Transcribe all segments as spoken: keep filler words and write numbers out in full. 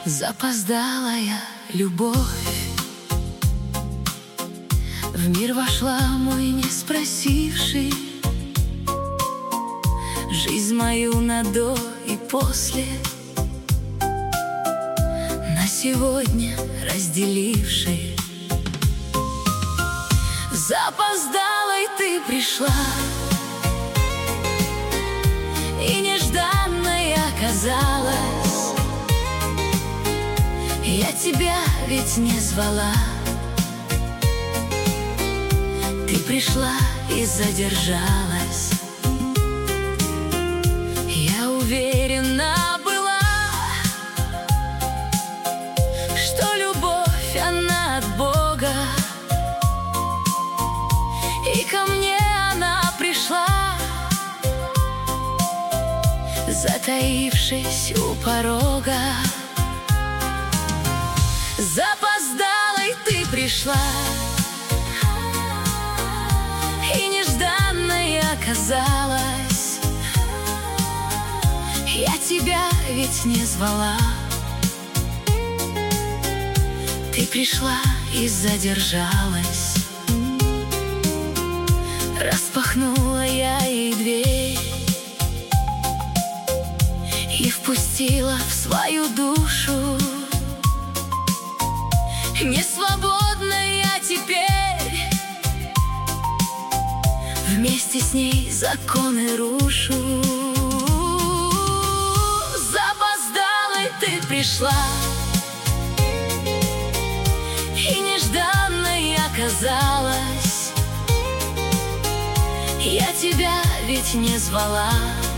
Запоздалая любовь в мир вошла мой не спросивший, жизнь мою на до и после, на сегодня разделивший. Запоздалой ты пришла, и нежданной оказалась. Я тебя ведь не звала, ты пришла и задержалась. Я уверена была, что любовь, она от Бога, и ко мне она пришла, затаившись у порога. Запоздалой ты пришла, и нежданной оказалась. Я тебя ведь не звала, ты пришла и задержалась. Распахнула я ей дверь и впустила в свою душу. Не свободна я теперь, вместе с ней законы рушу. Запоздалой ты пришла, и нежданной оказалась. Я тебя ведь не звала,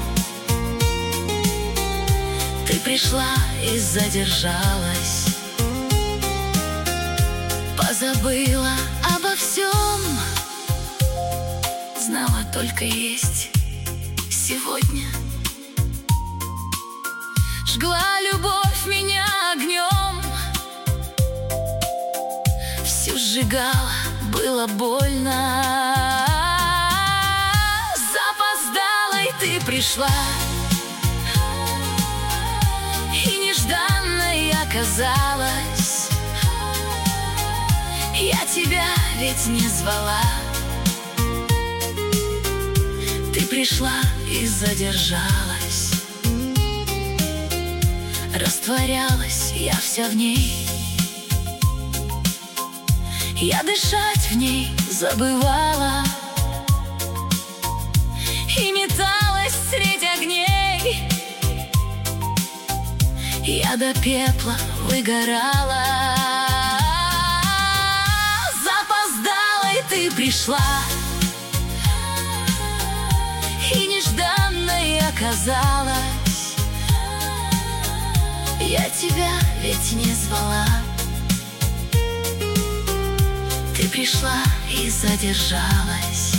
ты пришла и задержалась. Позабыла обо всем, знала только есть сегодня. Жгла любовь меня огнем, всю сжигала, было больно. Запоздалой ты пришла, и нежданной оказалась. Я тебя ведь не звала, ты пришла и задержалась. Растворялась я вся в ней, я дышать в ней забывала и металась средь огней. Я до пепла выгорала. Ты пришла, и нежданной оказалась. Я тебя ведь не звала, ты пришла и задержалась.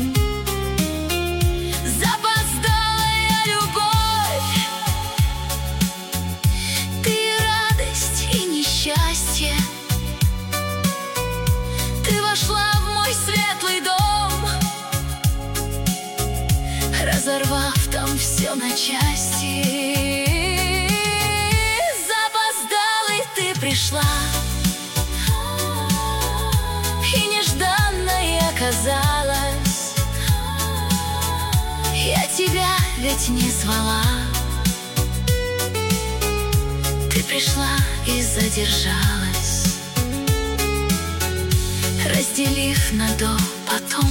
Запоздалая любовь, ты радость и несчастье. Ты вошла в мой светлый дом, разорвав там все на части. Запоздалой ты пришла, и нежданной оказалась. Я тебя ведь не звала, ты пришла и задержалась. Разделив на до потом,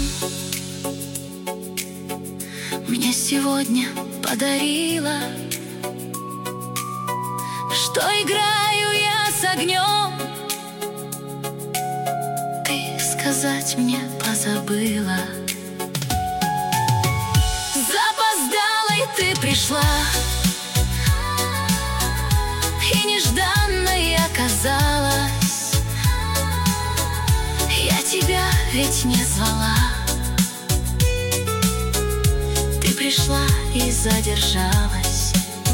мне сегодня подарила, что играю я с огнем. Ты сказать мне позабыла. Запоздалой ты пришла, и нежданной оказалась. Я тебя ведь не звала, ты пришла и задержалась.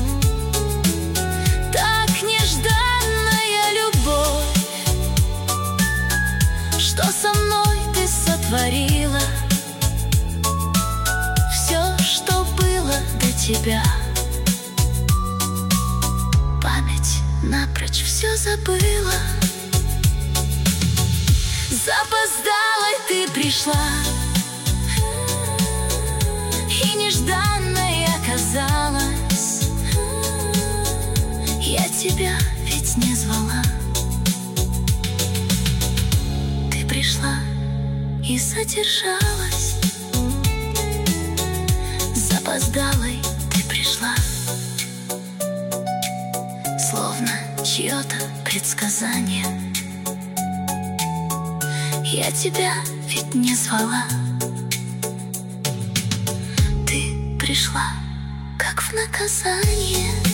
Так нежданная любовь, что со мной ты сотворила. Все, что было до тебя, память напрочь все забыла. Запоздалой ты пришла, и нежданной оказалась. Я тебя ведь не звала. Ты пришла и задержалась. Запоздалой ты пришла, словно чье-то предсказание. Я тебя ведь не звала. Ты пришла, как в наказание.